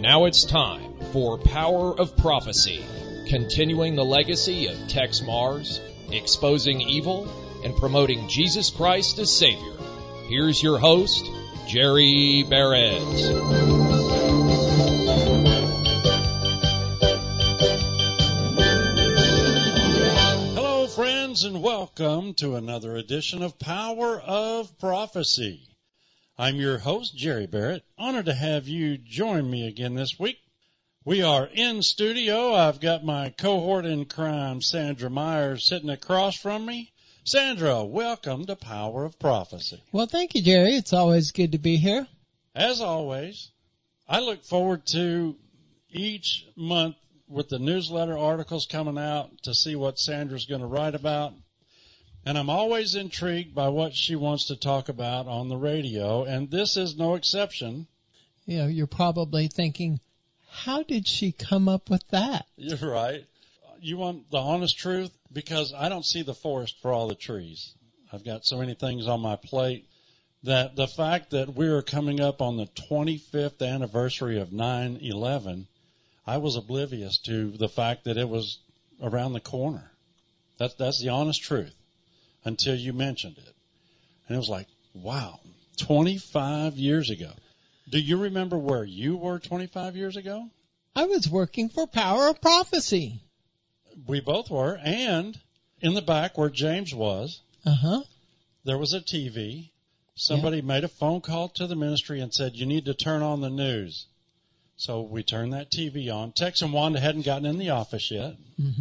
Now it's time for Power of Prophecy, continuing the legacy of Tex Mars, exposing evil, and promoting Jesus Christ as Savior. Here's your host, Jerry Barrett. Hello, friends, and welcome to another edition of Power of Prophecy. I'm your host, Jerry Barrett. Honored to have you join me again this week. We are in studio. I've got my cohort in crime, Sandra Myers, sitting across from me. Sandra, welcome to Power of Prophecy. Well, thank you, Jerry. It's always good to be here. As always, I look forward to each month with the newsletter articles coming out to see what Sandra's going to write about. And I'm always intrigued by what she wants to talk about on the radio, and this is no exception. You know, you're probably thinking, how did she come up with that? You're right. You want the honest truth? Because I don't see the forest for all the trees. I've got so many things on my plate that the fact that we are coming up on the 25th anniversary of 9/11, I was oblivious to the fact that it was around the corner. That's the honest truth. Until you mentioned it. And it was like, wow, 25 years ago. Do you remember where you were 25 years ago? I was working for Power of Prophecy. We both were. And in the back where James was, there was a TV. Somebody made a phone call to the ministry and said, you need to turn on the news. So we turned that TV on. Tex and Wanda hadn't gotten in the office yet.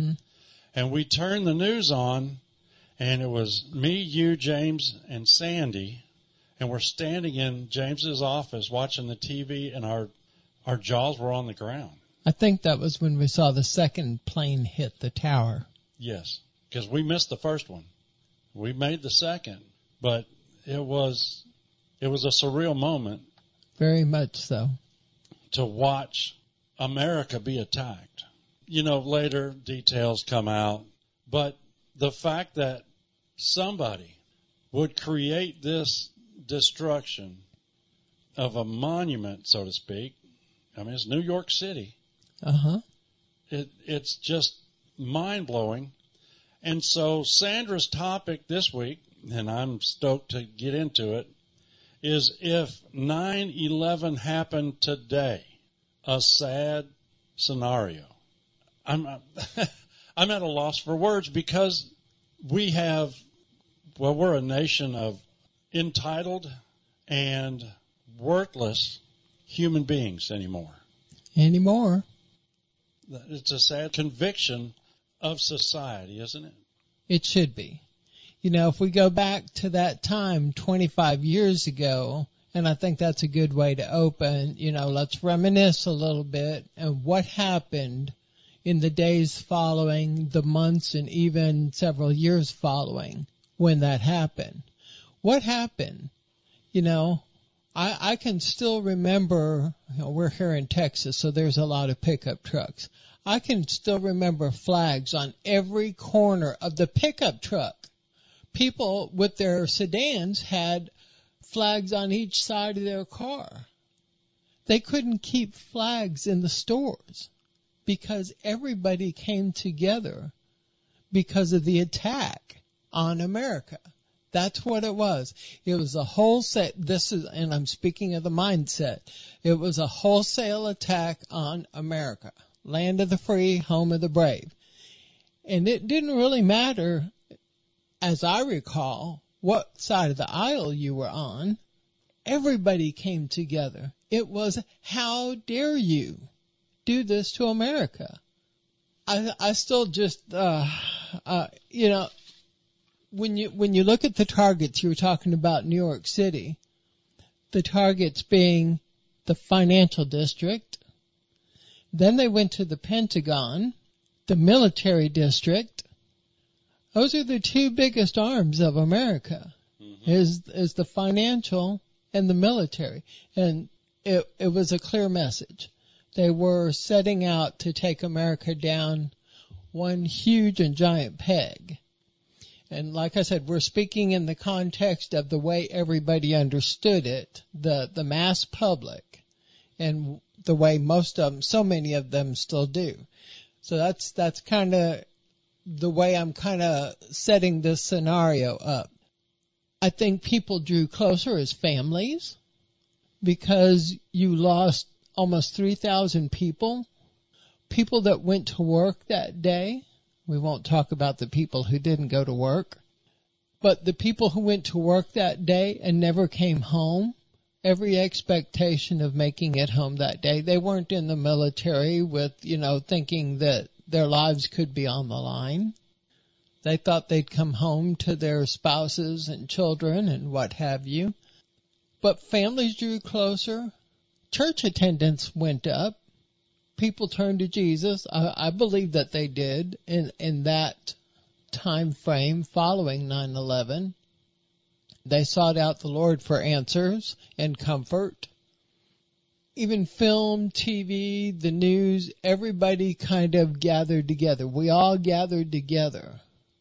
And we turned the news on. And it was me, you, James, and Sandy, and we're standing in James's office watching the TV, and our jaws were on the ground. I think that was when we saw the second plane hit the tower. Yes, because we missed the first one. We made the second, but it was a surreal moment. Very much so. To watch America be attacked. You know, later details come out, but the fact that somebody would create this destruction of a monument, so to speak. I mean, it's New York City. It's just mind-blowing. And so Sandra's topic this week, and I'm stoked to get into it, is if 9/11 happened today, a sad scenario. I'm at a loss for words because we're a nation of entitled and worthless human beings anymore. It's a sad conviction of society, isn't it? It should be. You know, if we go back to that time 25 years ago, and I think that's a good way to open, you know, let's reminisce a little bit and what happened in the days following, the months, and even several years following when that happened. What happened? You know, I can still remember, you know, we're here in Texas, so there's a lot of pickup trucks. I can still remember flags on every corner of the pickup truck. People with their sedans had flags on each side of their car. They couldn't keep flags in the stores, because everybody came together because of the attack on America. That's what it was. It was a wholesale, and I'm speaking of the mindset. It was a wholesale attack on America. Land of the free, home of the brave. And it didn't really matter, as I recall, what side of the aisle you were on. Everybody came together. It was, how dare you do this to America? I still just, you know, when you look at the targets, you were talking about New York City, the targets being the financial district, then they went to the Pentagon, the military district. Those are the two biggest arms of America, is the financial and the military. And it was a clear message. They were setting out to take America down one huge and giant peg. And like I said, we're speaking in the context of the way everybody understood it, the mass public. And the way most of them, so many of them still do. So that's kind of the way I'm kind of setting this scenario up. I think people drew closer as families because you lost almost 3,000 people that went to work that day. We won't talk about the people who didn't go to work, but the people who went to work that day and never came home, every expectation of making it home that day. They weren't in the military with, thinking that their lives could be on the line. They thought they'd come home to their spouses and children and what have you. But families drew closer. Church attendance went up. People turned to Jesus. I believe that they did in that time frame following 9/11. They sought out the Lord for answers and comfort. Even film, TV, the news, everybody kind of gathered together. We all gathered together.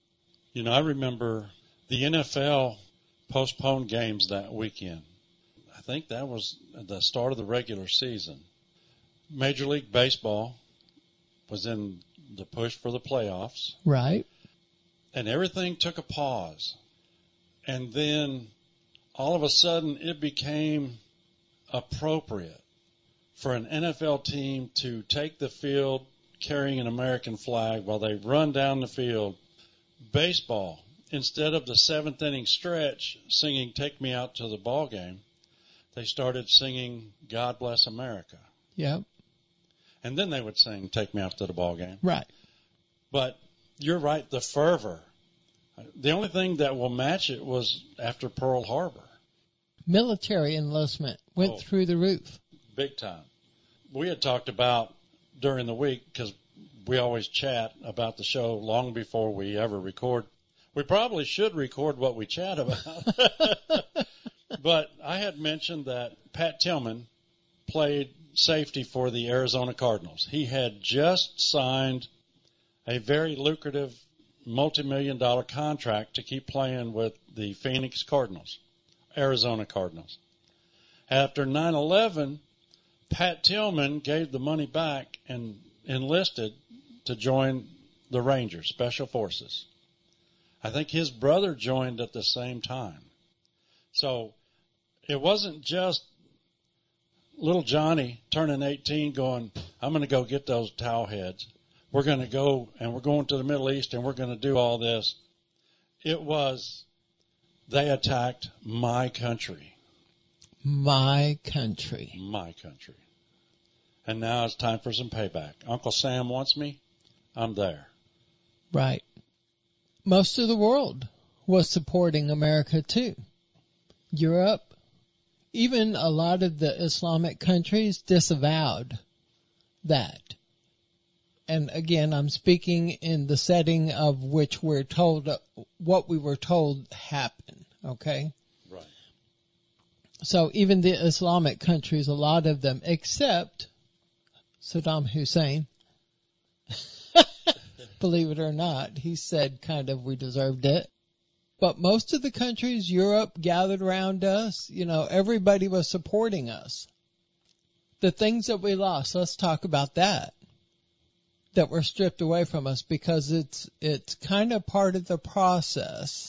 I remember the NFL postponed games that weekend. I think that was the start of the regular season. Major League Baseball was in the push for the playoffs. Right. And everything took a pause. And then all of a sudden it became appropriate for an NFL team to take the field carrying an American flag while they run down the field. Baseball, instead of the seventh inning stretch singing "Take Me Out to the Ball Game," they started singing "God Bless America." Yep. And then they would sing "Take Me Out to the Ball Game." Right. But you're right, the fervor. The only thing that will match it was after Pearl Harbor. Military enlistment went through the roof. Big time. We had talked about during the week, because we always chat about the show long before we ever record. We probably should record what we chat about. But I had mentioned that Pat Tillman played safety for the Arizona Cardinals. He had just signed a very lucrative multi-million-dollar contract to keep playing with the Phoenix Cardinals, Arizona Cardinals. After 9/11, Pat Tillman gave the money back and enlisted to join the Rangers, Special Forces. I think his brother joined at the same time. So it wasn't just little Johnny turning 18 going, "I'm going to go get those towel heads. We're going to go and we're going to the Middle East and we're going to do all this." It was, they attacked my country. My country. My country. And now it's time for some payback. Uncle Sam wants me. I'm there. Right. Most of the world was supporting America too. Europe, even a lot of the Islamic countries disavowed that. And again, I'm speaking in the setting of which we're told, what we were told happened, okay? Right. So even the Islamic countries, a lot of them, except Saddam Hussein, believe it or not, he said kind of we deserved it. But most of the countries, Europe, gathered around us. Everybody was supporting us. The things that we lost, let's talk about that were stripped away from us, because it's kind of part of the process.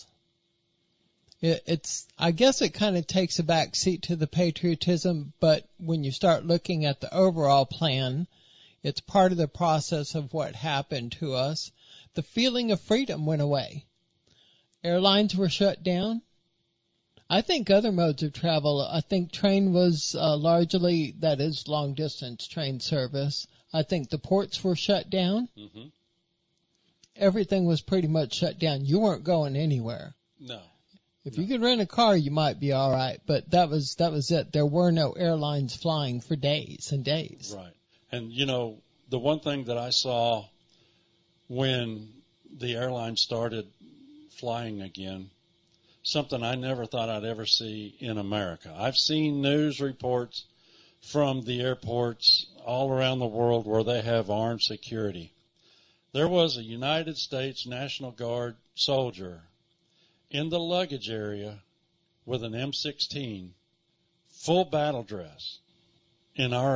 I guess it kind of takes a back seat to the patriotism, but when you start looking at the overall plan, it's part of the process of what happened to us. The feeling of freedom went away. Airlines were shut down. I think other modes of travel, I think train was largely, that is long distance train service. I think the ports were shut down. Mm-hmm. Everything was pretty much shut down. You weren't going anywhere. No. If you could rent a car, you might be all right, but that was it. There were no airlines flying for days and days. Right. And, the one thing that I saw when the airline started flying again, something I never thought I'd ever see in America. I've seen news reports from the airports all around the world where they have armed security. There was a United States National Guard soldier in the luggage area with an M16, full battle dress, in our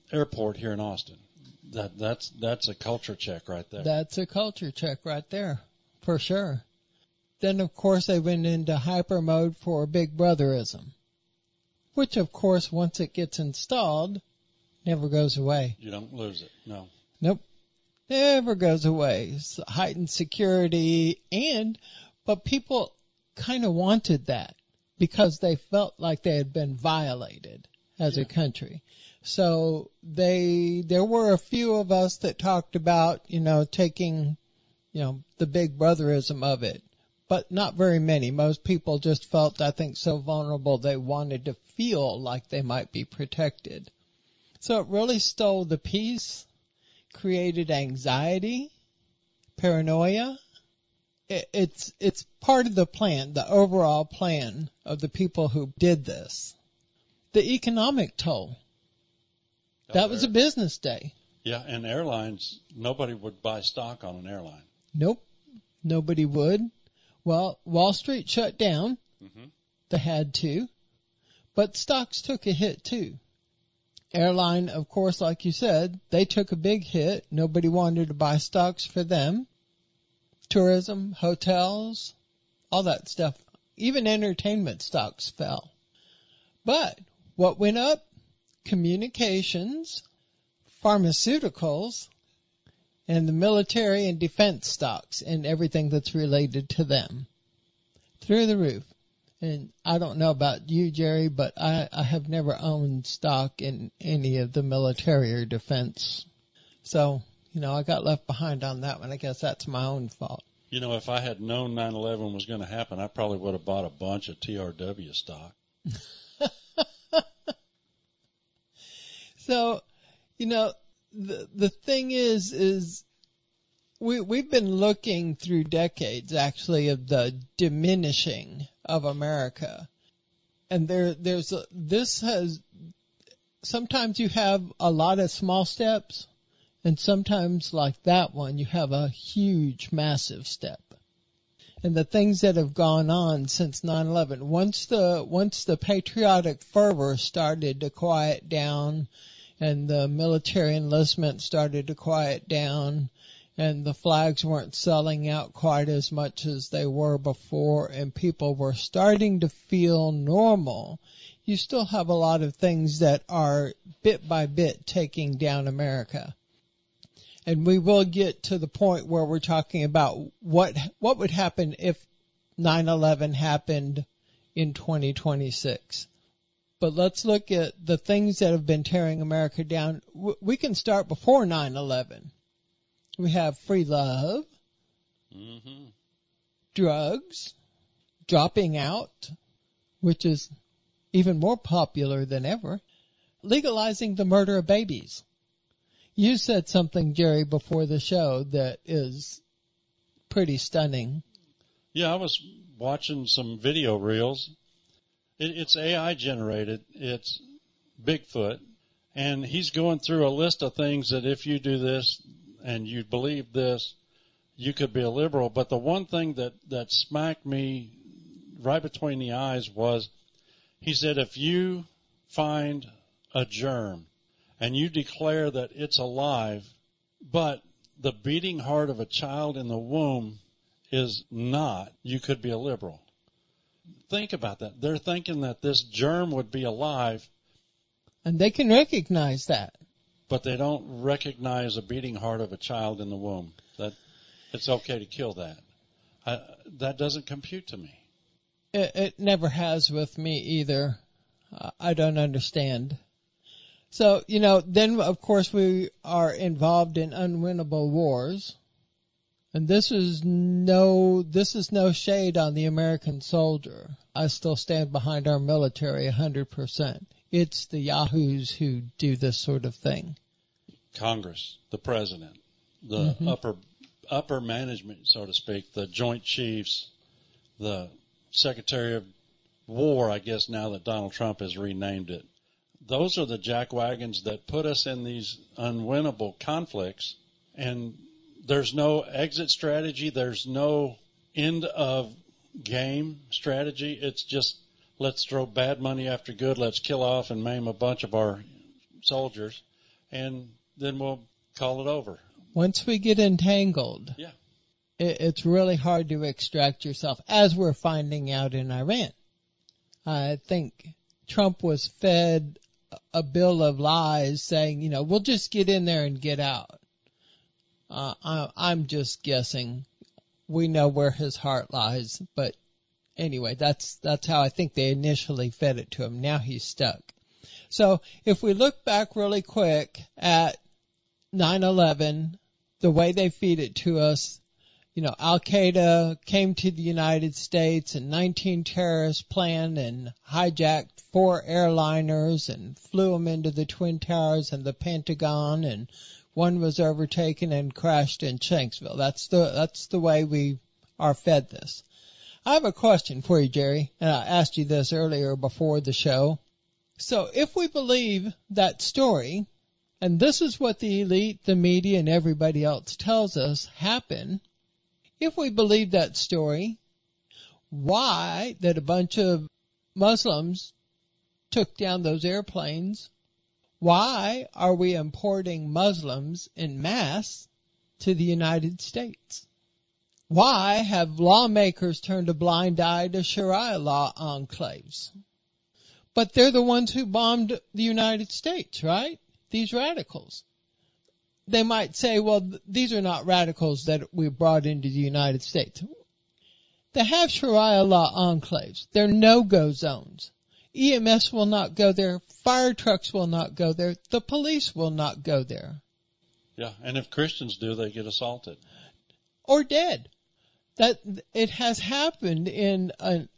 airport here in Austin. That's a culture check right there. That's a culture check right there, for sure. Then, of course, they went into hyper mode for Big Brotherism, which, of course, once it gets installed, never goes away. You don't lose it, no. Nope. Never goes away. It's heightened security, but people kind of wanted that because they felt like they had been violated as a country. So there were a few of us that talked about, taking, the Big Brotherism of it, but not very many. Most people just felt, I think, so vulnerable they wanted to feel like they might be protected. So it really stole the peace, created anxiety, paranoia. It's part of the plan, the overall plan of the people who did this. The economic toll. That was a business day. Yeah, and airlines, nobody would buy stock on an airline. Nope, nobody would. Well, Wall Street shut down. Mm-hmm. They had to. But stocks took a hit too. Airline, of course, like you said, they took a big hit. Nobody wanted to buy stocks for them. Tourism, hotels, all that stuff. Even entertainment stocks fell. But what went up? Communications, pharmaceuticals, and the military and defense stocks and everything that's related to them. Through the roof. And I don't know about you, Jerry, but I have never owned stock in any of the military or defense. So, I got left behind on that one. I guess that's my own fault. If I had known 9/11 was going to happen, I probably would have bought a bunch of TRW stock. So, the thing is we've been looking through decades actually of the diminishing of America. And sometimes you have a lot of small steps, and sometimes like that one you have a huge, massive step. And the things that have gone on since 9/11, once the patriotic fervor started to quiet down, and the military enlistment started to quiet down, and the flags weren't selling out quite as much as they were before, and people were starting to feel normal, you still have a lot of things that are bit by bit taking down America. And we will get to the point where we're talking about what would happen if 9/11 happened in 2026. But let's look at the things that have been tearing America down. We can start before 9/11. We have free love, drugs, dropping out, which is even more popular than ever, legalizing the murder of babies. You said something, Jerry, before the show that is pretty stunning. Yeah, I was watching some video reels. It's AI generated. It's Bigfoot. And he's going through a list of things that if you do this and you believe this, you could be a liberal. But the one thing that smacked me right between the eyes was he said if you find a germ and you declare that it's alive, but the beating heart of a child in the womb is not, you could be a liberal. Think about that. They're thinking that this germ would be alive. And they can recognize that. But they don't recognize a beating heart of a child in the womb. That it's okay to kill that. That doesn't compute to me. It never has with me either. I don't understand. So, then of course we are involved in unwinnable wars. And this is no shade on the American soldier. I still stand behind our military 100%. It's the yahoos who do this sort of thing. Congress, the president, the upper management, so to speak, the Joint Chiefs, the Secretary of War, I guess now that Donald Trump has renamed it. Those are the jackwagons that put us in these unwinnable conflicts, and there's no exit strategy. There's no end of game strategy. It's just let's throw bad money after good. Let's kill off and maim a bunch of our soldiers. and then we'll call it over. Once we get entangled, Yeah. It's really hard to extract yourself, as we're finding out in Iran. I think Trump was fed a bill of lies saying, we'll just get in there and get out. I'm just guessing. We know where his heart lies, but anyway, that's how I think they initially fed it to him. Now he's stuck. So if we look back really quick at 9/11, the way they feed it to us, Al-Qaeda came to the United States and 19 terrorists planned and hijacked 4 airliners and flew them into the Twin Towers and the Pentagon, and one was overtaken and crashed in Shanksville. That's the way we are fed this. I have a question for you, Jerry, and I asked you this earlier before the show. So if we believe that story, and this is what the elite, the media, and everybody else tells us happened, if we believe that story, why that a bunch of Muslims took down those airplanes? Why are we importing Muslims en masse to the United States? Why have lawmakers turned a blind eye to Sharia law enclaves? But they're the ones who bombed the United States, right? These radicals. They might say, well, these are not radicals that we brought into the United States. They have Sharia law enclaves. They're no-go zones. EMS will not go there. Fire trucks will not go there. The police will not go there. Yeah, and if Christians do, they get assaulted. Or dead. That it has happened in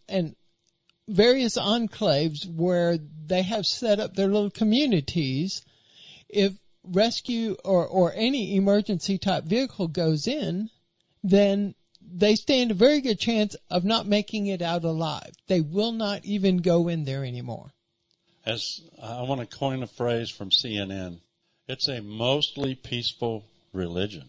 various enclaves where they have set up their little communities. If rescue or any emergency type vehicle goes in, then they stand a very good chance of not making it out alive. They will not even go in there anymore. As I want to coin a phrase from CNN, it's a mostly peaceful religion.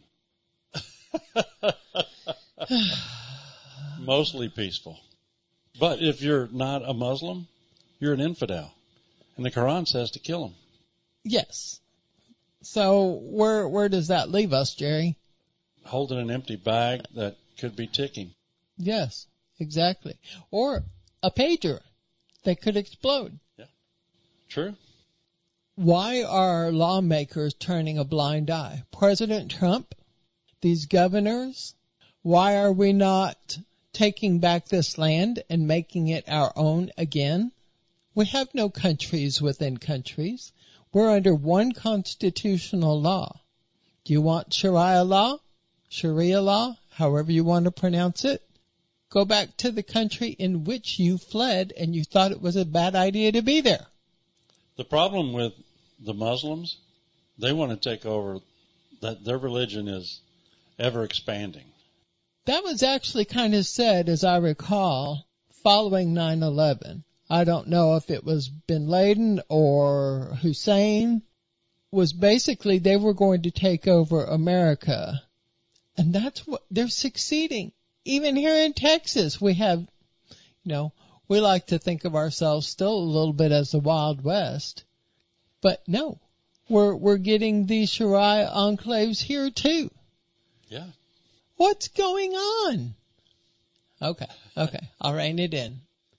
Mostly peaceful. But if you're not a Muslim, you're an infidel. And the Quran says to kill them. Yes. So where does that leave us, Jerry? Holding an empty bag that could be ticking. Yes, exactly. Or a pager that could explode. Yeah. True. Why are lawmakers turning a blind eye? President Trump, these governors, why are we not taking back this land and making it our own again? We have no countries within countries. We're under one constitutional law. Do you want Sharia law, however you want to pronounce it? Go back to the country in which you fled and you thought it was a bad idea to be there. The problem with the Muslims, they want to take over, that their religion is ever expanding. That was actually kind of said, as I recall, following 9/11. I don't know if it was Bin Laden or Hussein, was basically they were going to take over America. And that's what they're succeeding. Even here in Texas, we have, we like to think of ourselves still a little bit as the Wild West. But no, we're getting these Sharia enclaves here too. Yeah. What's going on? Okay, I'll rein it in.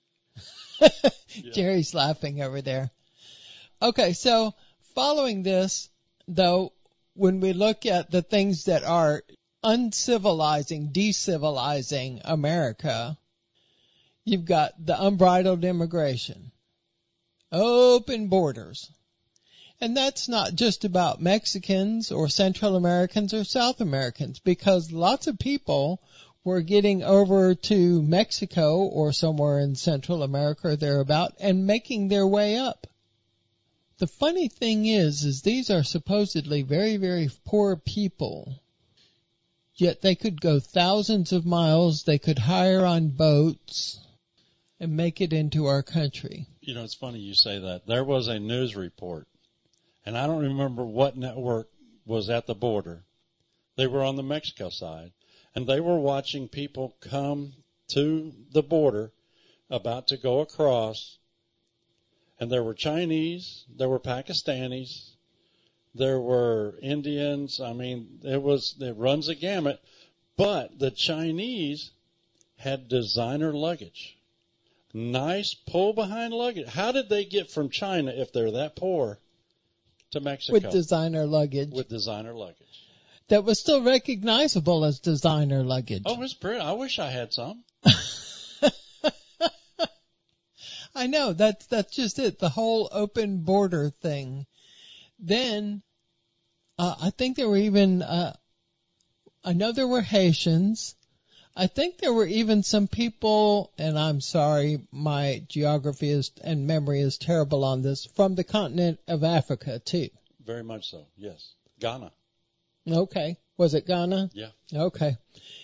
Jerry's laughing over there. Okay, so following this, though, when we look at the things that are decivilizing America, you've got the unbridled immigration, open borders. And that's not just about Mexicans or Central Americans or South Americans, because lots of people were getting over to Mexico or somewhere in Central America or thereabout and making their way up. The funny thing is these are supposedly very, very poor people, yet they could go thousands of miles, they could hire on boats and make it into our country. It's funny you say that. There was a news report, and I don't remember what network was at the border. They were on the Mexico side, and they were watching people come to the border about to go across, and there were Chinese, there were Pakistanis, There were Indians. I mean, it runs a gamut. But the Chinese had designer luggage. Nice pull-behind luggage. How did they get from China, if they're that poor, to Mexico? With designer luggage. With designer luggage. That was still recognizable as designer luggage. Oh, it's pretty. I wish I had some. I know. That's just it. The whole open border thing. Then, I think there were even, I know there were Haitians. I think there were even some people, and I'm sorry, my geography and memory is terrible on this, from the continent of Africa too. Very much so, yes. Ghana. Okay. Was it Ghana? Yeah. Okay.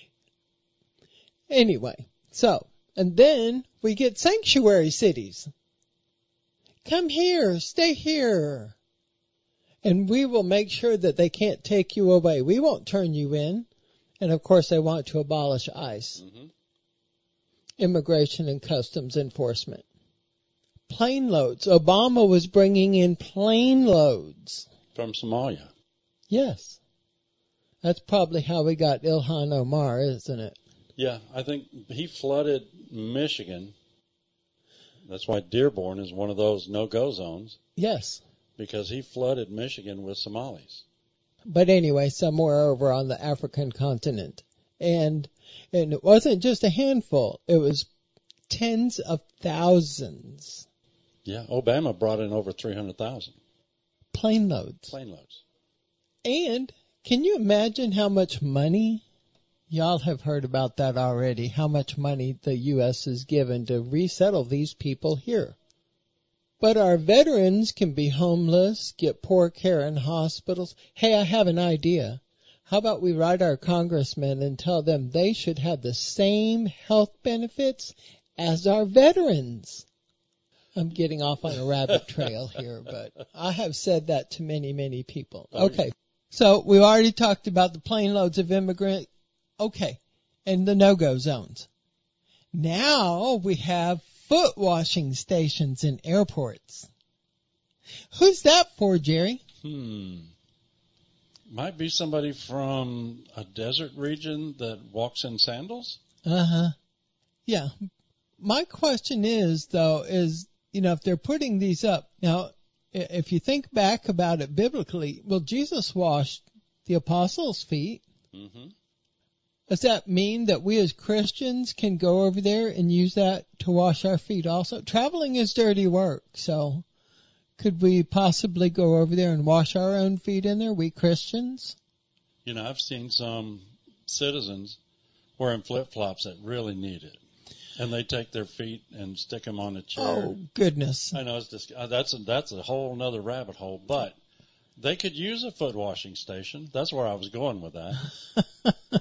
Anyway, so, and then we get sanctuary cities. Come here, stay here. And we will make sure that they can't take you away. We won't turn you in. And of course they want to abolish ICE. Mm-hmm. Immigration and Customs Enforcement. Plane loads. Obama was bringing in plane loads. From Somalia. Yes. That's probably how we got Ilhan Omar, isn't it? Yeah, I think he flooded Michigan. That's why Dearborn is one of those no-go zones. Yes. Because he flooded Michigan with Somalis. But anyway, somewhere over on the African continent. And it wasn't just a handful. It was tens of thousands. Yeah, Obama brought in over 300,000. Plane loads. Plane loads. And can you imagine how much money? Y'all have heard about that already. How much money the U.S. has given to resettle these people here. But our veterans can be homeless, get poor care in hospitals. Hey, I have an idea. How about we write our congressmen and tell them they should have the same health benefits as our veterans? I'm getting off on a rabbit trail here, but I have said that to many, many people. Okay. So we already talked about the plane loads of immigrants. Okay. And the no-go zones. Now we have foot washing stations in airports. Who's that for, Jerry? Might be somebody from a desert region that walks in sandals. Yeah. My question is, though, if they're putting these up, now, if you think back about it biblically, well, Jesus washed the apostles' feet. Mm-hmm. Does that mean that we as Christians can go over there and use that to wash our feet also? Traveling is dirty work, so could we possibly go over there and wash our own feet in there, we Christians? I've seen some citizens wearing flip-flops that really need it. And they take their feet and stick them on a chair. Oh, goodness. I know it's just, that's a whole nother rabbit hole, but they could use a foot washing station. That's where I was going with that.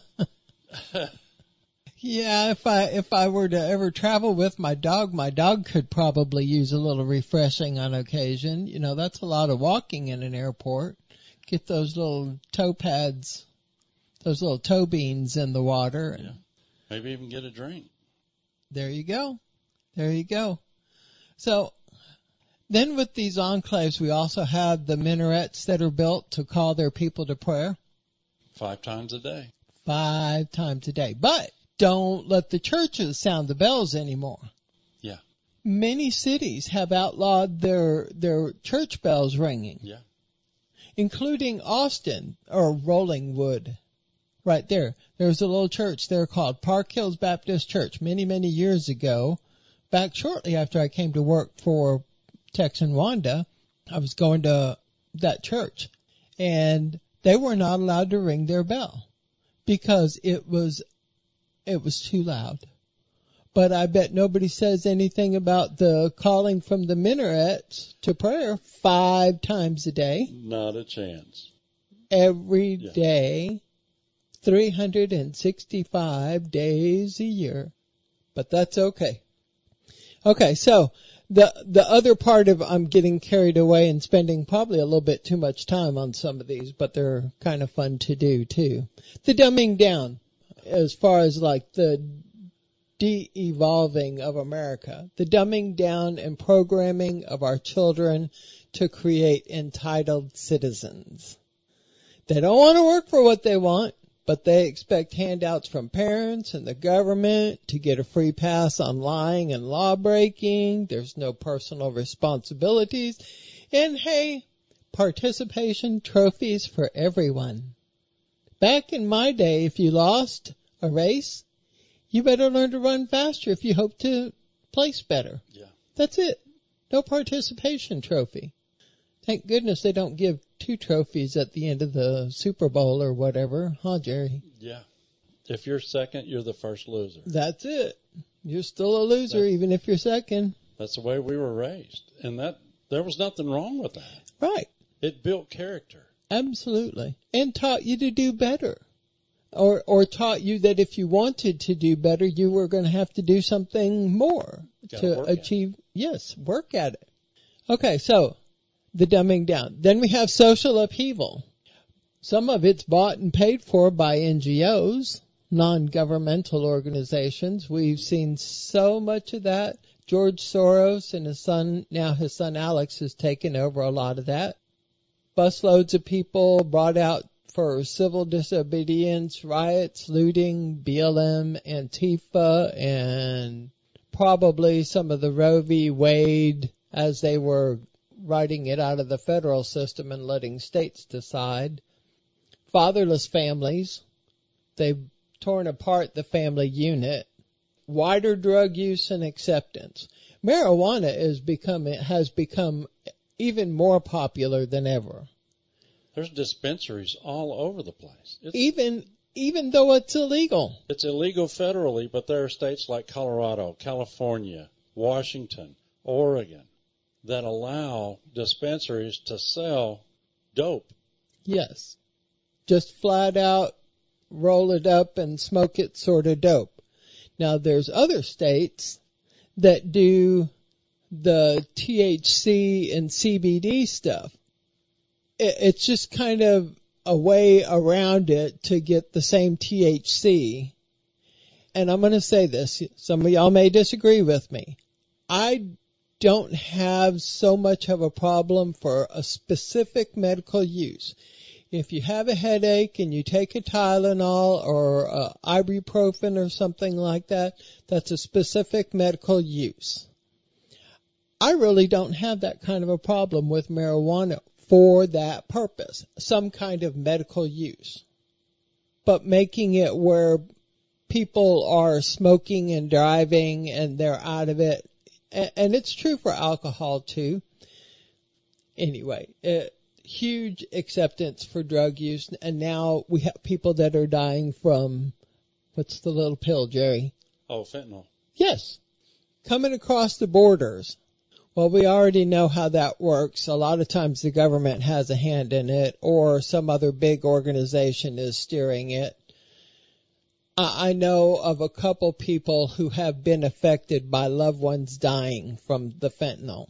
Yeah, if I were to ever travel with my dog could probably use a little refreshing on occasion. That's a lot of walking in an airport. Get those little toe pads, those little toe beans in the water. And maybe even get a drink. There you go. There you go. So then with these enclaves, we also have the minarets that are built to call their people to prayer. 5 times a day. 5 times a day. But don't let the churches sound the bells anymore. Yeah. Many cities have outlawed their church bells ringing. Yeah. Including Austin, or Rollingwood. Right there. There's a little church there called Park Hills Baptist Church many, many years ago. Back shortly after I came to work for Tex and Wanda, I was going to that church. And they were not allowed to ring their bell because it was too loud. But I bet nobody says anything about the calling from the minarets to prayer 5 times a day. Not a chance. Every day, 365 days a year. But that's okay. Okay, so the other part of I'm getting carried away and spending probably a little bit too much time on some of these, but they're kind of fun to do too. The dumbing down, as far as like the de-evolving of America, the dumbing down and programming of our children to create entitled citizens. They don't want to work for what they want, but they expect handouts from parents and the government to get a free pass on lying and law breaking. There's no personal responsibilities. And hey, participation trophies for everyone. Back in my day, if you lost a race, you better learn to run faster if you hope to place better. Yeah. That's it. No participation trophy. Thank goodness they don't give 2 trophies at the end of the Super Bowl or whatever, huh, Jerry? Yeah. If you're second, you're the first loser. That's it. You're still a loser even if you're second. That's the way we were raised. And there was nothing wrong with that. Right. It built character. Absolutely. And taught you to do better. Or taught you that if you wanted to do better, you were going to have to do something more to achieve. Yes, work at it. Okay, so the dumbing down. Then we have social upheaval. Some of it's bought and paid for by NGOs, non-governmental organizations. We've seen so much of that. George Soros and his son Alex has taken over a lot of that. Busloads of people brought out for civil disobedience, riots, looting, BLM, Antifa, and probably some of the Roe v. Wade as they were writing it out of the federal system and letting states decide. Fatherless families. They've torn apart the family unit. Wider drug use and acceptance. Marijuana has become even more popular than ever. There's dispensaries all over the place. Even though it's illegal. It's illegal federally, but there are states like Colorado, California, Washington, Oregon that allow dispensaries to sell dope. Yes. Just flat out roll it up and smoke it sort of dope. Now there's other states that do the THC and CBD stuff. It's just kind of a way around it to get the same THC. And I'm going to say this. Some of y'all may disagree with me. I don't have so much of a problem for a specific medical use. If you have a headache and you take a Tylenol or ibuprofen or something like that, that's a specific medical use. I really don't have that kind of a problem with marijuana for that purpose, some kind of medical use. But making it where people are smoking and driving and they're out of it, and it's true for alcohol too. Anyway, huge acceptance for drug use, and now we have people that are dying from, what's the little pill, Jerry? Oh, fentanyl. Yes. Coming across the borders. Well, we already know how that works. A lot of times the government has a hand in it, or some other big organization is steering it. I know of a couple people who have been affected by loved ones dying from the fentanyl.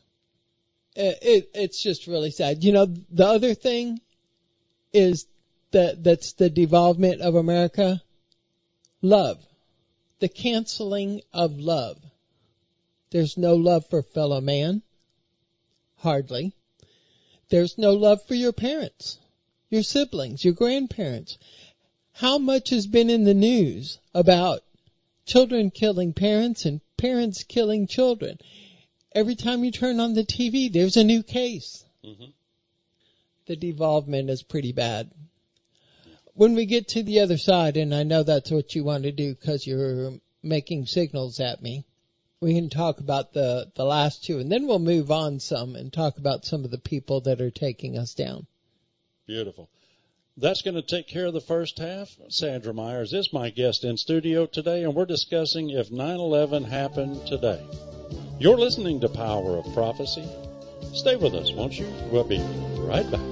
It's just really sad. You know, the other thing is that's the devolvement of America. Love. The canceling of love. There's no love for fellow man. Hardly. There's no love for your parents, your siblings, your grandparents. How much has been in the news about children killing parents and parents killing children? Every time you turn on the TV, there's a new case. Mm-hmm. The devolvement is pretty bad. When we get to the other side, and I know that's what you want to do because you're making signals at me, we can talk about the last two, and then we'll move on some and talk about some of the people that are taking us down. Beautiful. That's going to take care of the first half. Sandra Myers is my guest in studio today, and we're discussing if 9/11 happened today. You're listening to Power of Prophecy. Stay with us, won't you? We'll be right back.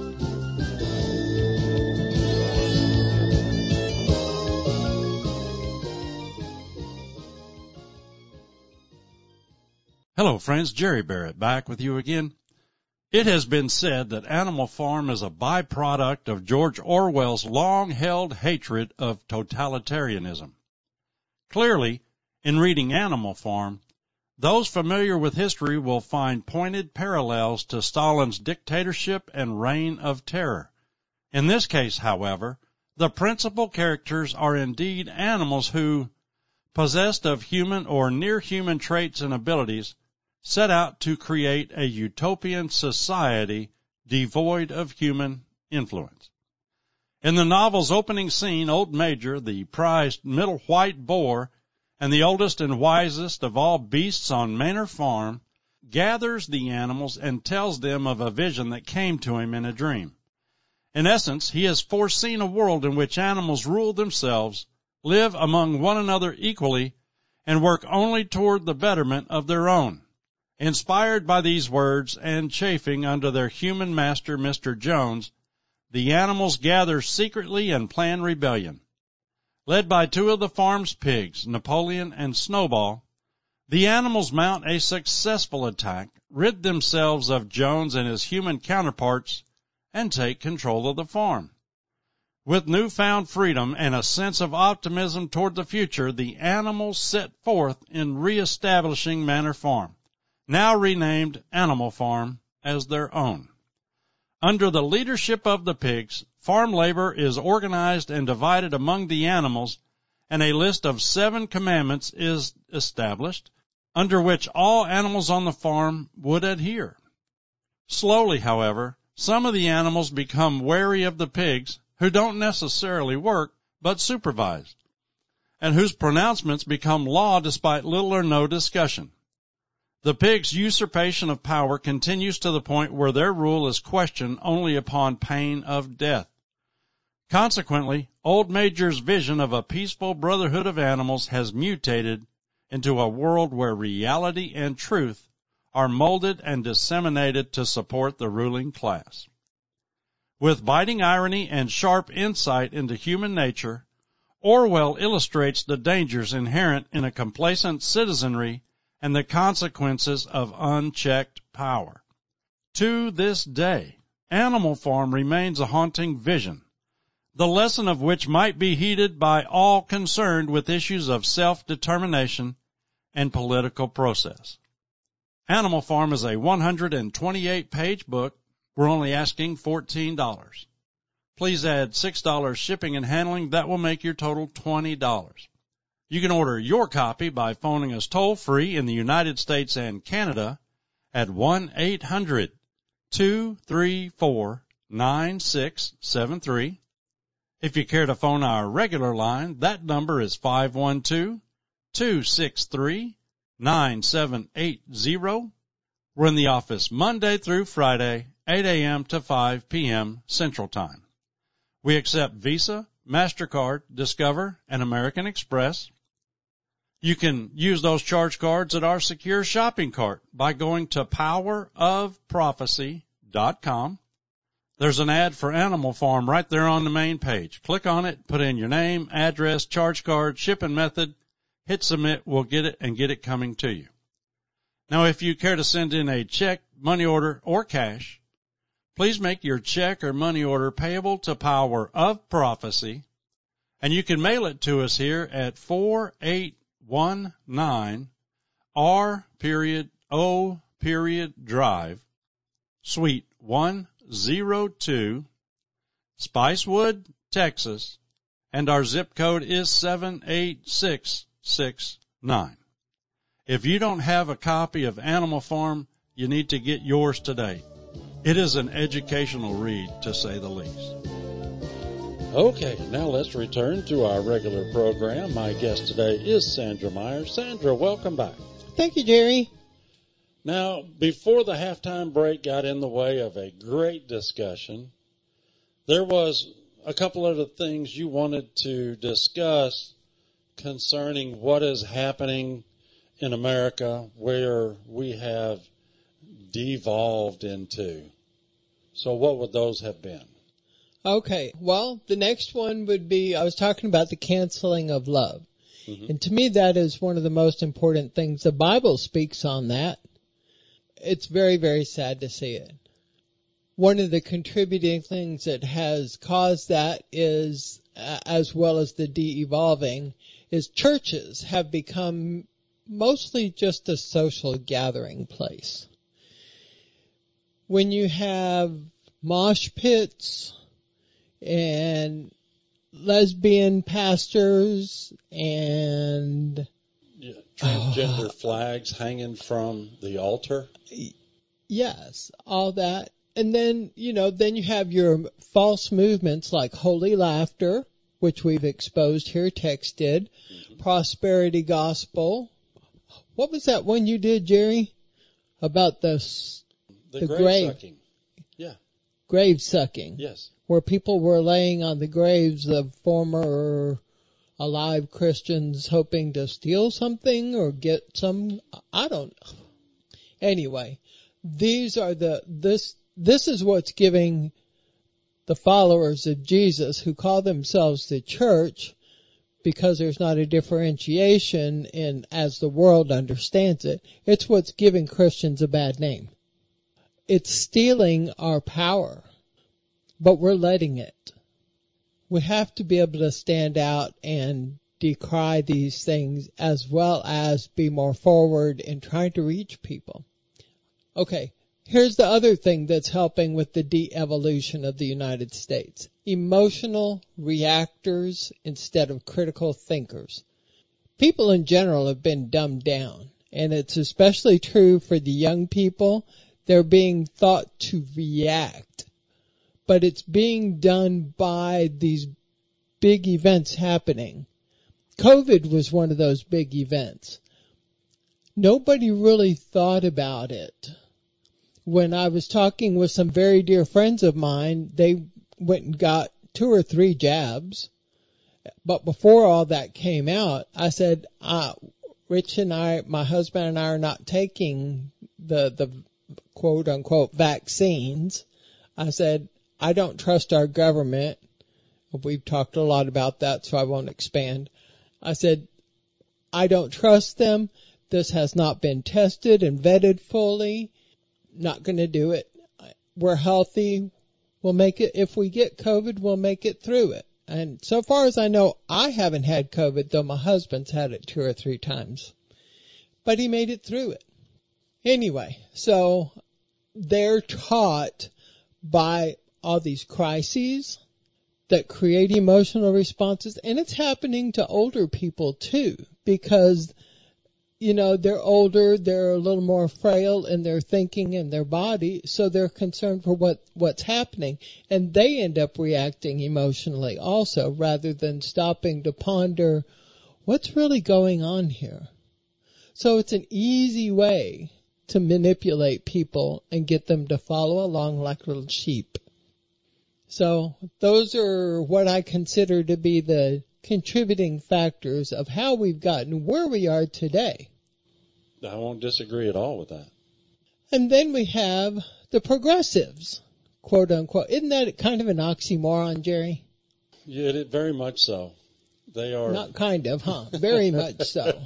Hello, friends. Jerry Barrett back with you again. It has been said that Animal Farm is a byproduct of George Orwell's long-held hatred of totalitarianism. Clearly, in reading Animal Farm, those familiar with history will find pointed parallels to Stalin's dictatorship and reign of terror. In this case, however, the principal characters are indeed animals who, possessed of human or near-human traits and abilities, set out to create a utopian society devoid of human influence. In the novel's opening scene, Old Major, the prized middle white boar, and the oldest and wisest of all beasts on Manor Farm, gathers the animals and tells them of a vision that came to him in a dream. In essence, he has foreseen a world in which animals rule themselves, live among one another equally, and work only toward the betterment of their own. Inspired by these words and chafing under their human master, Mr. Jones, the animals gather secretly and plan rebellion. Led by two of the farm's pigs, Napoleon and Snowball, the animals mount a successful attack, rid themselves of Jones and his human counterparts, and take control of the farm. With newfound freedom and a sense of optimism toward the future, the animals set forth in reestablishing Manor Farm, now renamed Animal Farm, as their own. Under the leadership of the pigs, farm labor is organized and divided among the animals, and a list of 7 commandments is established, under which all animals on the farm would adhere. Slowly, however, some of the animals become wary of the pigs, who don't necessarily work, but supervise, and whose pronouncements become law despite little or no discussion. The pigs' usurpation of power continues to the point where their rule is questioned only upon pain of death. Consequently, Old Major's vision of a peaceful brotherhood of animals has mutated into a world where reality and truth are molded and disseminated to support the ruling class. With biting irony and sharp insight into human nature, Orwell illustrates the dangers inherent in a complacent citizenry and the consequences of unchecked power. To this day, Animal Farm remains a haunting vision, the lesson of which might be heeded by all concerned with issues of self-determination and political process. Animal Farm is a 128-page book. We're only asking $14. Please add $6 shipping and handling. That will make your total $20. You can order your copy by phoning us toll-free in the United States and Canada at 1-800-234-9673. If you care to phone our regular line, that number is 512-263-9780. We're in the office Monday through Friday, 8 a.m. to 5 p.m. Central Time. We accept Visa, MasterCard, Discover, and American Express. You can use those charge cards at our secure shopping cart by going to powerofprophecy.com. There's an ad for Animal Farm right there on the main page. Click on it, put in your name, address, charge card, shipping method, hit submit, we'll get it and get it coming to you. Now, if you care to send in a check, money order, or cash, please make your check or money order payable to Power of Prophecy, and you can mail it to us here at 4819 R.O. Drive, Suite 102, Spicewood, Texas, and our zip code is 78669. If you don't have a copy of Animal Farm, you need to get yours today. It is an educational read, to say the least. Okay, now let's return to our regular program. My guest today is Sandra Myers. Sandra, welcome back. Thank you, Jerry. Now, before the halftime break got in the way of a great discussion, there was a couple of the things you wanted to discuss concerning what is happening in America, where we have devolved into. So what would those have been? Okay, well, the next one would be, I was talking about the canceling of love. Mm-hmm. And to me, that is one of the most important things. The Bible speaks on that. It's very, very sad to see it. One of the contributing things that has caused that is, as well as the de-evolving, is churches have become mostly just a social gathering place. When you have mosh pits and lesbian pastors and transgender flags hanging from the altar. Yes, all that. And then, then you have your false movements like Holy Laughter, which we've exposed here, Tex did, Prosperity Gospel. What was that one you did, Jerry? About the grave sucking. Yeah. Grave sucking. Yes. Where people were laying on the graves of former alive Christians hoping to steal something or get some, I don't know. Anyway, these are this is what's giving the followers of Jesus who call themselves the church, because there's not a differentiation in as the world understands it. It's what's giving Christians a bad name. It's stealing our power, but we're letting it. We have to be able to stand out and decry these things as well as be more forward in trying to reach people. Okay, here's the other thing that's helping with the de-evolution of the United States. Emotional reactors instead of critical thinkers. People in general have been dumbed down, and it's especially true for the young people. They're being thought to react, but it's being done by these big events happening. COVID was one of those big events. Nobody really thought about it. When I was talking with some very dear friends of mine, they went and got 2 or 3 jabs. But before all that came out, I said, Rich and I, my husband and I, are not taking the quote unquote vaccines. I said, I don't trust our government. We've talked a lot about that, so I won't expand. I said, I don't trust them. This has not been tested and vetted fully. Not going to do it. We're healthy. We'll make it. If we get COVID, we'll make it through it. And so far as I know, I haven't had COVID, though my husband's had it 2 or 3 times. But he made it through it. Anyway, so they're taught by all these crises that create emotional responses. And it's happening to older people, too, because they're older, they're a little more frail in their thinking and their body, so they're concerned for what's happening. And they end up reacting emotionally also, rather than stopping to ponder what's really going on here. So it's an easy way to manipulate people and get them to follow along like little sheep. So those are what I consider to be the contributing factors of how we've gotten where we are today. I won't disagree at all with that. And then we have the progressives, quote unquote. Isn't that kind of an oxymoron, Jerry? Yeah, very much so. They are. Not kind of, huh? Very much so.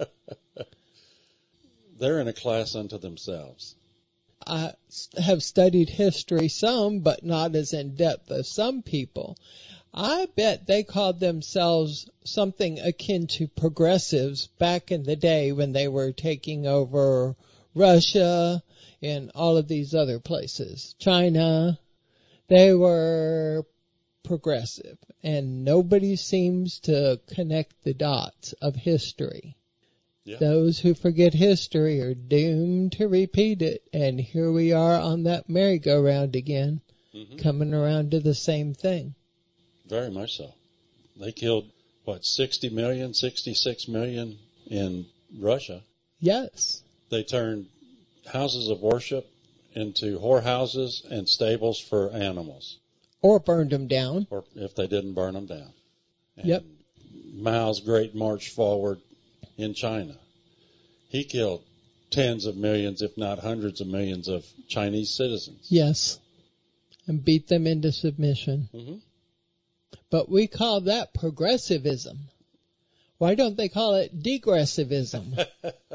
They're in a class unto themselves. I have studied history some, but not as in depth as some people. I bet they called themselves something akin to progressives back in the day when they were taking over Russia and all of these other places. China, they were progressive, and nobody seems to connect the dots of history. Yeah. Those who forget history are doomed to repeat it, and here we are on that merry-go-round again, coming around to the same thing. Very much so. They killed, 66 million in Russia? Yes. They turned houses of worship into whorehouses and stables for animals. Or burned them down. Or if they didn't burn them down. And yep. Mao's great march forward in China. He killed tens of millions, if not hundreds of millions of Chinese citizens. Yes. And beat them into submission. Mm-hmm. But we call that progressivism. Why don't they call it degressivism?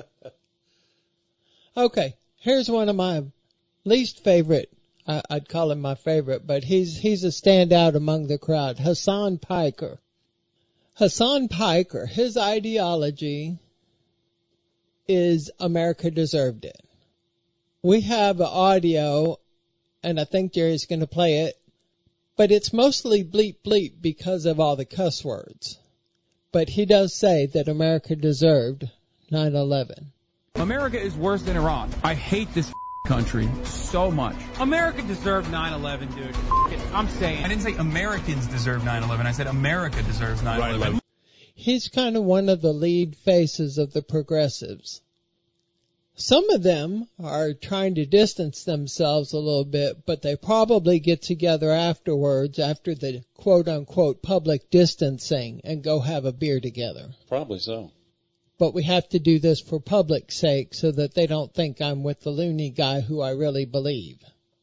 Okay, here's one of my least favorite. I'd call him my favorite, but he's a standout among the crowd. Hassan Piker. Hassan Piker, his ideology is America deserved it. We have audio, and I think Jerry's going to play it, but it's mostly bleep bleep because of all the cuss words. But he does say that America deserved 9/11. America is worse than Iran. I hate this country so much. America deserved 9/11, dude. I'm saying. I didn't say Americans deserve 9/11. I said America deserves 9/11. He's kind of one of the lead faces of the progressives. Some of them are trying to distance themselves a little bit, but they probably get together afterwards, after the quote-unquote public distancing, and go have a beer together. Probably so. But we have to do this for public's sake so that they don't think I'm with the loony guy who I really believe.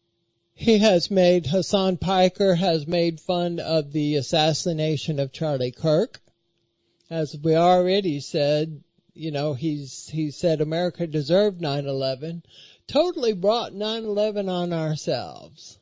Hassan Piker has made fun of the assassination of Charlie Kirk. As we already said, he said America deserved 9/11, totally brought 9/11 on ourselves.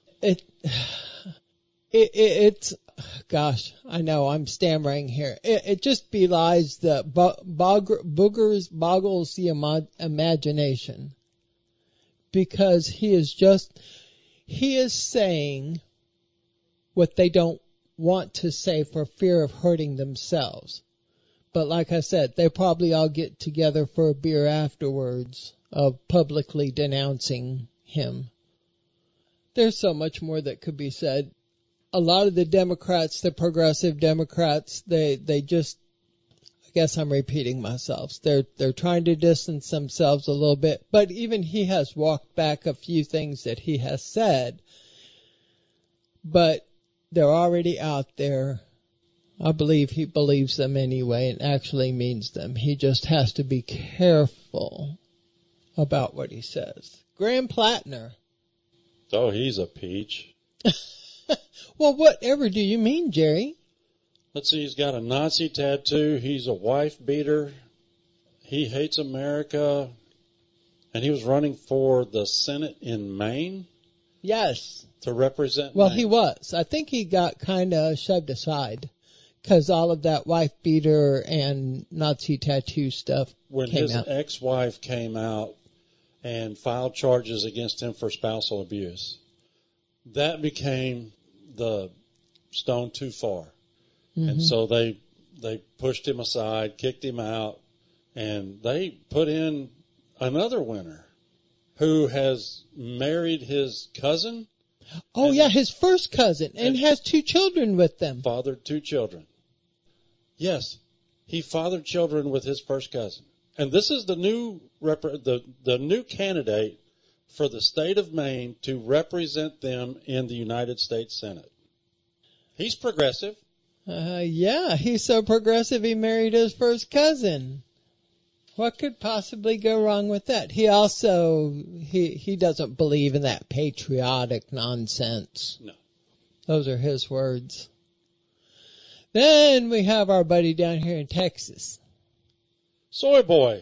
It's, gosh, I know I'm stammering here. It just belies the boggles the imagination, because he is saying what they don't want to say for fear of hurting themselves. But like I said, they probably all get together for a beer afterwards of publicly denouncing him. There's so much more that could be said. A lot of the Democrats, the progressive Democrats, they just, I guess I'm repeating myself. They're trying to distance themselves a little bit, but even he has walked back a few things that he has said. But they're already out there. I believe he believes them anyway and actually means them. He just has to be careful about what he says. Graham Plattner. Oh, he's a peach. Well, whatever do you mean, Jerry? Let's see, he's got a Nazi tattoo. He's a wife beater. He hates America. And he was running for the Senate in Maine? Yes. To represent Well, Maine. he was. I think he got kind of shoved aside because all of that wife beater and Nazi tattoo stuff when came his out. ex-wife came out and filed charges against him for spousal abuse, that became the stone too far. Mm-hmm. And so they pushed him aside, kicked him out, and they put in another winner who has married his cousin. Oh, yeah, his first cousin, and has 2 children with them. Fathered 2 children. Yes, he fathered children with his first cousin. And this is the new new candidate for the state of Maine to represent them in the United States Senate. He's progressive. Yeah, he's so progressive he married his first cousin. What could possibly go wrong with that? He also, he doesn't believe in that patriotic nonsense. No. Those are his words. Then we have our buddy down here in Texas. Soy boy.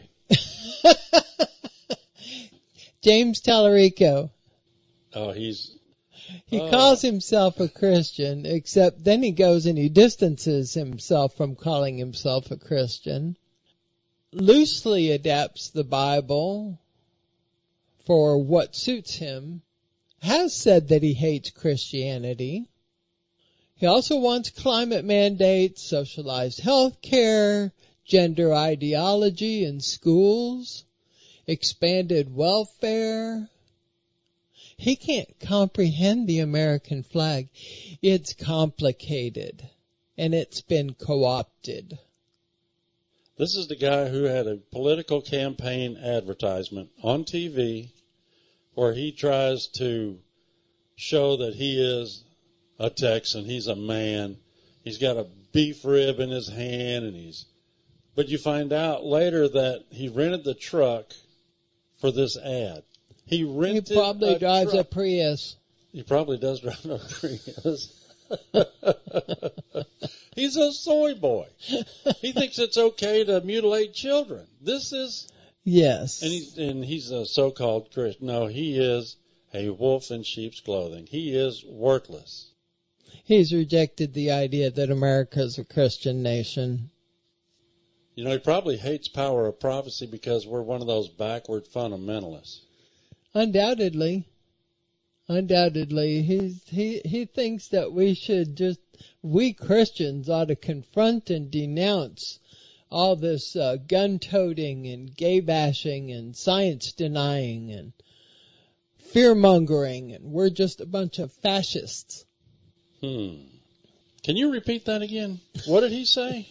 James Tallarico. Oh, he calls himself a Christian, except then he goes and he distances himself from calling himself a Christian. Loosely adapts the Bible for what suits him, has said that he hates Christianity. He also wants climate mandates, socialized health care, gender ideology in schools, expanded welfare. He can't comprehend the American flag. It's complicated, and it's been co-opted. This is the guy who had a political campaign advertisement on TV where he tries to show that he is a Texan. He's a man. He's got a beef rib in his hand, but you find out later that he rented the truck for this ad. He probably drives a Prius. He probably does drive a Prius. He's a soy boy. He thinks it's okay to mutilate children. Yes. And he's a so-called Christian. No, he is a wolf in sheep's clothing. He is worthless. He's rejected the idea that America is a Christian nation. You know, he probably hates power of prophecy because we're one of those backward fundamentalists. Undoubtedly. He thinks that we Christians ought to confront and denounce all this gun-toting and gay-bashing and science-denying and fear-mongering, and we're just a bunch of fascists. Can you repeat that again? What did he say?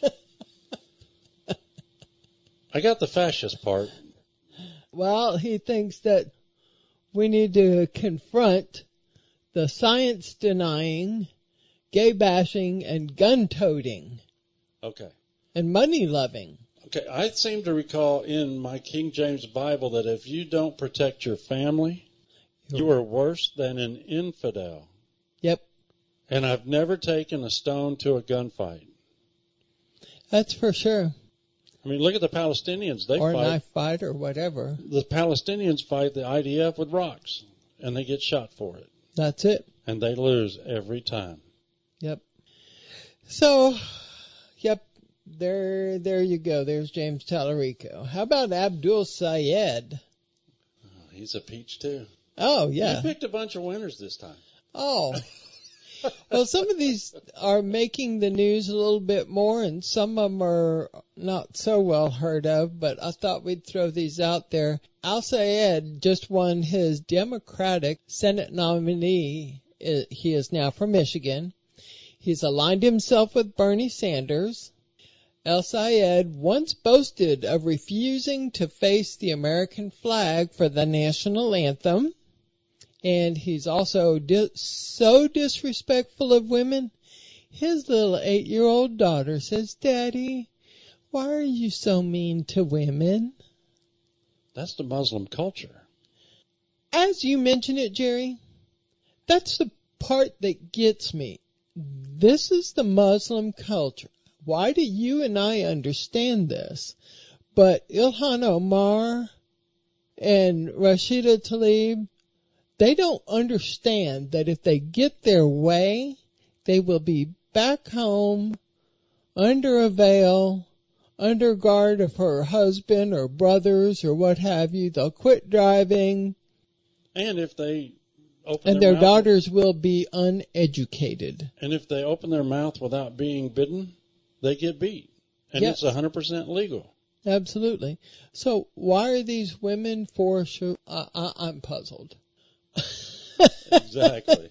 I got the fascist part. Well, he thinks that we need to confront the science-denying, gay-bashing, and gun-toting. Okay. And money-loving. Okay, I seem to recall in my King James Bible that if you don't protect your family, you are worse than an infidel. Yep. And I've never taken a stone to a gunfight. That's for sure. I mean, look at the Palestinians. They or fight. A knife fight or whatever. The Palestinians fight the IDF with rocks, and they get shot for it. That's it. And they lose every time. Yep. So, yep, there you go. There's James Tallarico. How about Abdul Sayed? Oh, he's a peach, too. Oh, yeah. You picked a bunch of winners this time. Oh. Well, some of these are making the news a little bit more, and some of them are not so well heard of, but I thought we'd throw these out there. Al Sayed just won his Democratic Senate nominee. He is now from Michigan. He's aligned himself with Bernie Sanders. Al Sayed once boasted of refusing to face the American flag for the national anthem. And he's also so disrespectful of women. His little 8-year-old daughter says, "Daddy, why are you so mean to women?" That's the Muslim culture. As you mentioned it, Jerry, that's the part that gets me. This is the Muslim culture. Why do you and I understand this? But Ilhan Omar and Rashida Tlaib, they don't understand that if they get their way, they will be back home under a veil, under guard of her husband or brothers or what have you. They'll quit driving. And if they open and their daughters will be uneducated. And if they open their mouth without being bidden, they get beat. And Yep. it's 100% legal. Absolutely. So why are these women for sure? I'm puzzled. Exactly.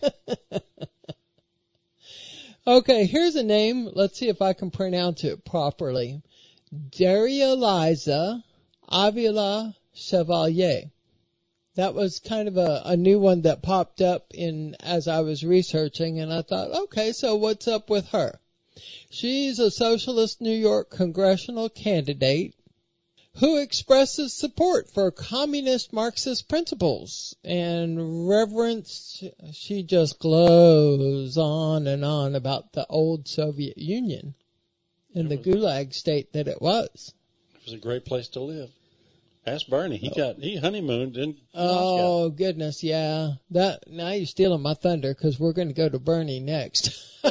Okay, here's a name. Let's see if I can pronounce it properly. Daria Liza Avila Chevalier. That was kind of a new one that popped up as I was researching, and I thought, okay, so what's up with her? She's a socialist New York congressional candidate who expresses support for communist Marxist principles and reverence. She just glows on and on about the old Soviet Union and the Gulag state that it was. It was a great place to live. Ask Bernie. He honeymooned in Oh, Moscow. goodness, yeah. Now you're stealing my thunder because we're going to go to Bernie next.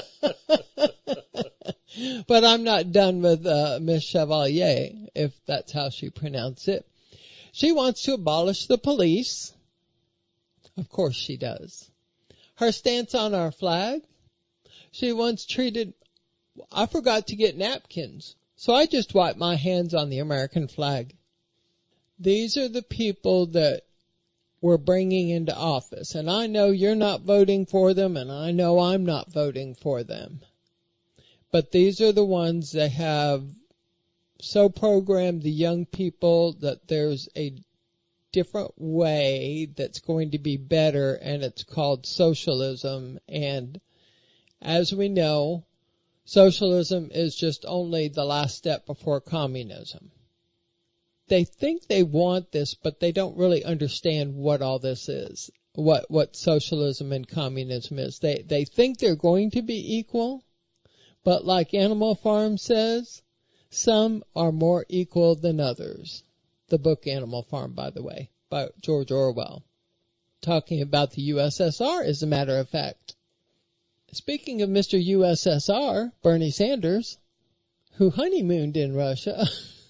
But I'm not done with Miss Chevalier, if that's how she pronounced it. She wants to abolish the police. Of course she does. Her stance on our flag. She once treated... I forgot to get napkins, so I just wiped my hands on the American flag. These are the people that we're bringing into office, and I know you're not voting for them, and I know I'm not voting for them. But these are the ones that have so programmed the young people that there's a different way that's going to be better, and it's called socialism. And as we know, socialism is just only the last step before communism. They think they want this, but they don't really understand what all this is, what socialism and communism is. They think they're going to be equal, but like Animal Farm says, some are more equal than others. The book Animal Farm, by the way, by George Orwell. Talking about the USSR, as a matter of fact. Speaking of Mr. USSR, Bernie Sanders, who honeymooned in Russia,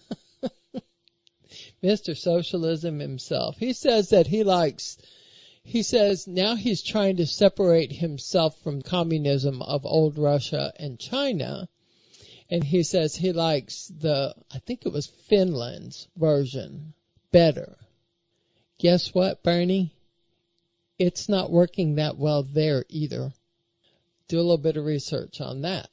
Mr. Socialism himself, he says that he says now he's trying to separate himself from communism of old Russia and China. And he says he likes I think it was Finland's version better. Guess what, Bernie? It's not working that well there either. Do a little bit of research on that.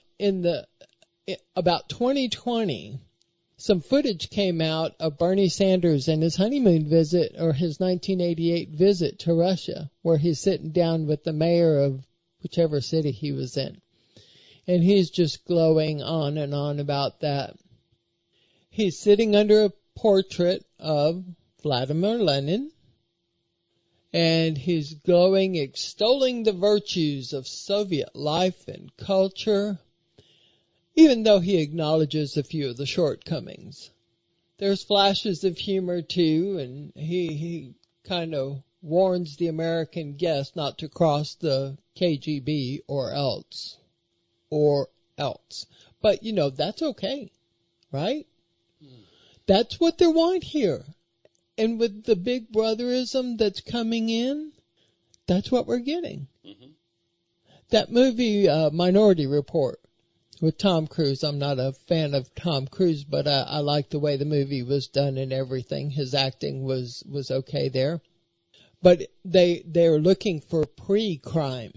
About 2020, some footage came out of Bernie Sanders and his honeymoon visit, or his 1988 visit to Russia, where he's sitting down with the mayor of whichever city he was in. And he's just glowing on and on about that. He's sitting under a portrait of Vladimir Lenin, and he's glowing, extolling the virtues of Soviet life and culture, even though he acknowledges a few of the shortcomings. There's flashes of humor, too, and he kind of warns the American guest not to cross the KGB or else. But, that's okay, right? That's what they want here. And with the big brotherism that's coming in, that's what we're getting. Mm-hmm. That movie, Minority Report, with Tom Cruise. I'm not a fan of Tom Cruise, but I like the way the movie was done and everything. His acting was okay there. But they're looking for pre-crime.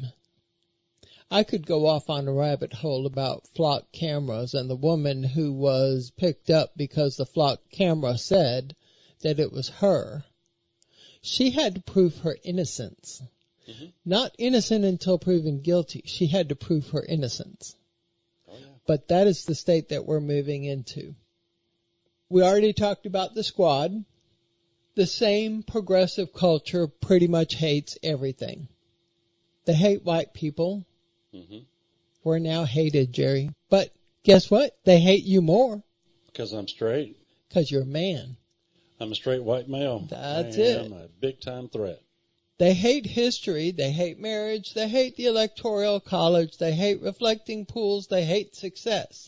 I could go off on a rabbit hole about flock cameras and the woman who was picked up because the flock camera said that it was her. She had to prove her innocence. Mm-hmm. Not innocent until proven guilty. She had to prove her innocence. Oh, yeah. But that is the state that we're moving into. We already talked about the squad. The same progressive culture pretty much hates everything. They hate white people. Mm-hmm. We're now hated, Jerry. But guess what? They hate you more. Because I'm straight. Because you're a man. I'm a straight white male. That's it. I am a big-time threat. They hate history. They hate marriage. They hate the Electoral College. They hate reflecting pools. They hate success.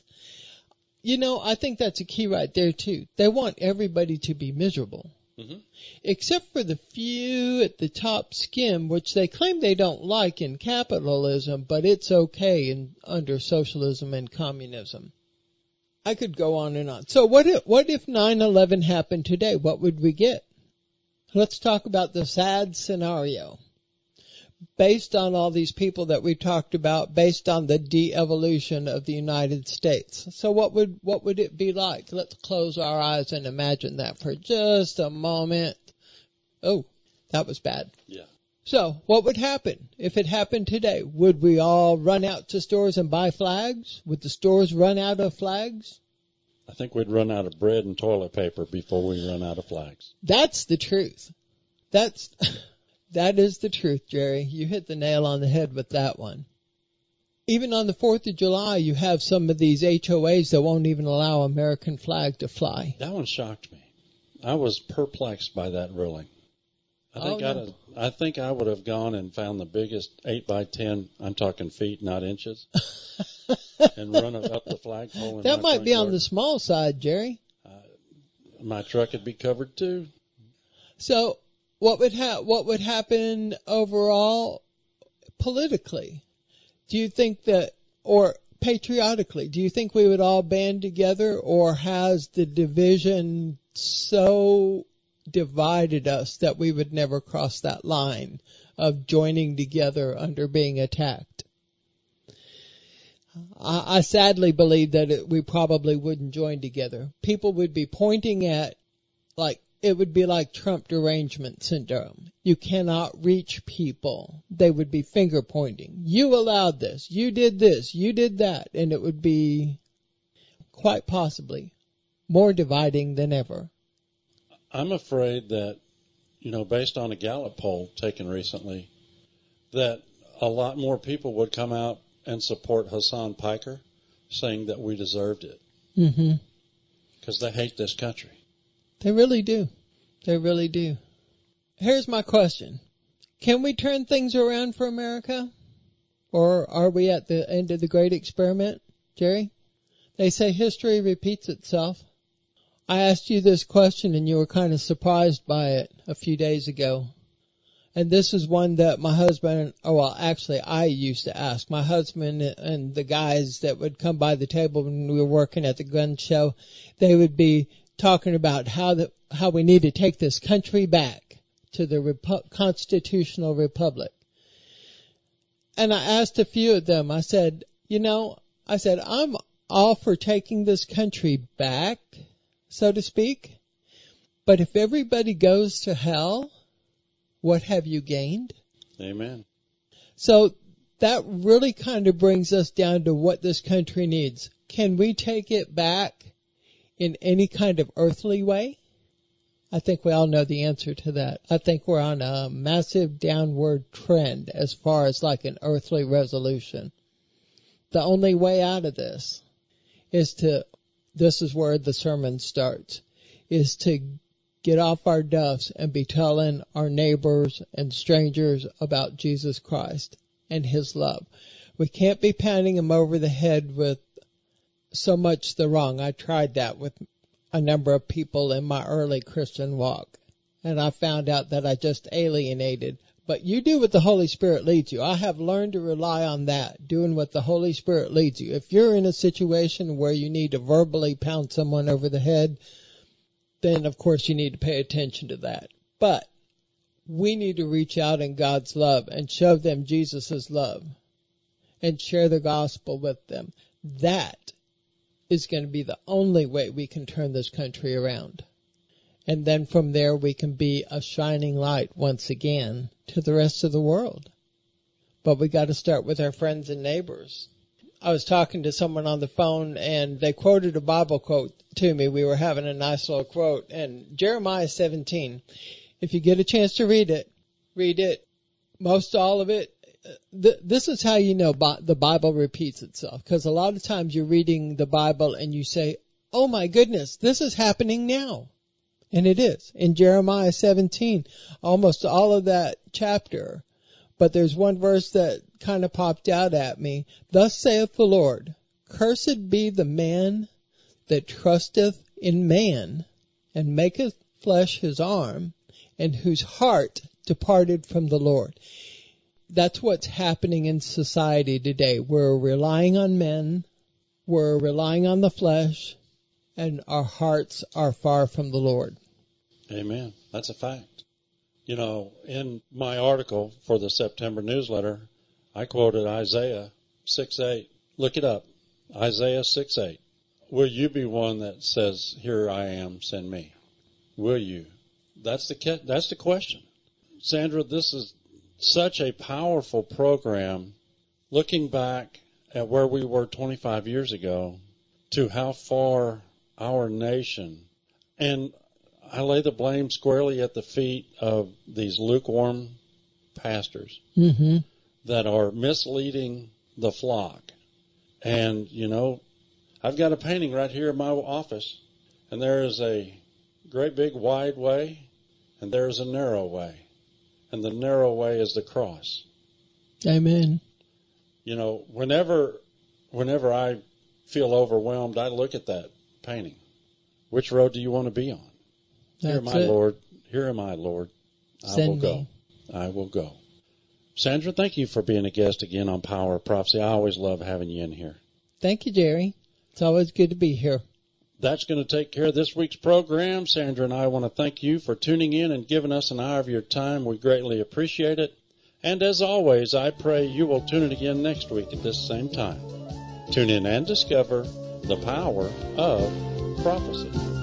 I think that's a key right there, too. They want everybody to be miserable. Mm-hmm. Except for the few at the top skim, which they claim they don't like in capitalism, but it's okay under socialism and communism. I could go on and on. So what if 9/11 happened today? What would we get? Let's talk about the sad scenario. Based on all these people that we talked about, based on the de-evolution of the United States. So what would it be like? Let's close our eyes and imagine that for just a moment. Oh, that was bad. Yeah. So what would happen if it happened today? Would we all run out to stores and buy flags? Would the stores run out of flags? I think we'd run out of bread and toilet paper before we run out of flags. That's the truth. That is the truth, Jerry. You hit the nail on the head with that one. Even on the 4th of July, you have some of these HOAs that won't even allow American flag to fly. That one shocked me. I was perplexed by that ruling. I think I would have gone and found the biggest 8x10, I'm talking feet, not inches, and run it up the flagpole. That might be on the small side, Jerry. My truck would be covered too. So what would happen overall politically? Do you think that, or patriotically, do you think we would all band together, or has the division so divided us that we would never cross that line of joining together under being attacked? I sadly believe that we probably wouldn't join together. People would be pointing at, it would be like Trump derangement syndrome. You cannot reach people. They would be finger pointing. You allowed this. You did this. You did that. And it would be quite possibly more dividing than ever. I'm afraid that, based on a Gallup poll taken recently, that a lot more people would come out and support Hassan Piker, saying that we deserved it. Mm-hmm. Because they hate this country. They really do. They really do. Here's my question. Can we turn things around for America? Or are we at the end of the great experiment, Jerry? They say history repeats itself. I asked you this question and you were kind of surprised by it a few days ago. And this is one that my husband, I used to ask. My husband and the guys that would come by the table when we were working at the gun show, they would be talking about how we need to take this country back to the constitutional republic. And I asked a few of them, I said, I'm all for taking this country back, so to speak. But if everybody goes to hell, what have you gained? Amen. So that really kind of brings us down to what this country needs. Can we take it back in any kind of earthly way? I think we all know the answer to that. I think we're on a massive downward trend as far as like an earthly resolution. The only way out of this is this is where the sermon starts, is to get off our duffs and be telling our neighbors and strangers about Jesus Christ and His love. We can't be pounding them over the head with so much the wrong. I tried that with a number of people in my early Christian walk, and I found out that I just alienated. But you do what the Holy Spirit leads you. I have learned to rely on that, doing what the Holy Spirit leads you. If you're in a situation where you need to verbally pound someone over the head, then of course you need to pay attention to that. But we need to reach out in God's love and show them Jesus' love and share the gospel with them. That is going to be the only way we can turn this country around. And then from there we can be a shining light once again to the rest of the world. But we got to start with our friends and neighbors. I was talking to someone on the phone and they quoted a Bible quote to me. We were having a nice little quote, and Jeremiah 17. If you get a chance to read it. Most all of it. This is how you know the Bible repeats itself, because a lot of times you're reading the Bible and you say, oh my goodness, this is happening now. And it is. In Jeremiah 17, almost all of that chapter. But there's one verse that kind of popped out at me. Thus saith the Lord, cursed be the man that trusteth in man, and maketh flesh his arm, and whose heart departed from the Lord. That's what's happening in society today. We're relying on men, we're relying on the flesh, and our hearts are far from the Lord. Amen. That's a fact. You know, in my article for the September newsletter, I quoted Isaiah 6:8. Look it up. Isaiah 6:8. Will you be one that says, here I am, send me? Will you? That's the question. Sandra, this is such a powerful program, looking back at where we were 25 years ago to how far our nation, and I lay the blame squarely at the feet of these lukewarm pastors that are misleading the flock. And, you know, I've got a painting right here in my office, and there is a great big wide way, and there is a narrow way. And the narrow way is the cross. Amen. You know, whenever I feel overwhelmed, I look at that painting. Which road do you want to be on? Here am I, Lord. Here am I, Lord. I will go. I will go. Sandra, thank you for being a guest again on Power of Prophecy. I always love having you in here. Thank you, Jerry. It's always good to be here. That's going to take care of this week's program. Sandra and I want to thank you for tuning in and giving us an hour of your time. We greatly appreciate it. And as always, I pray you will tune in again next week at this same time. Tune in and discover the power of prophecy.